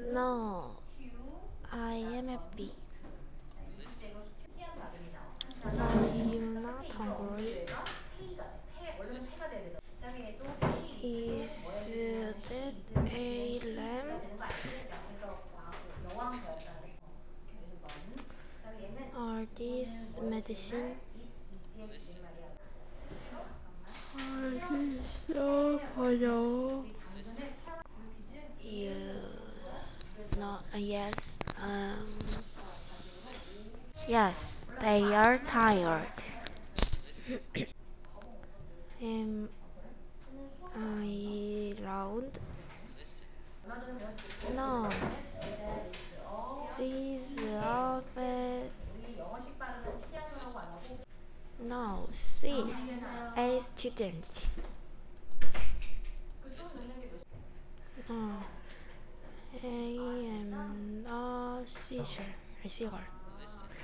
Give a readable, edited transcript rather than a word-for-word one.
No, I am happy. Are you not hungry? Is that a lamp? Are these medicine? 알겠어, 버려. You no, yes, yes, they are tired. Am I loud? No, she's a bit. No, she's a student. No, I am a seizure.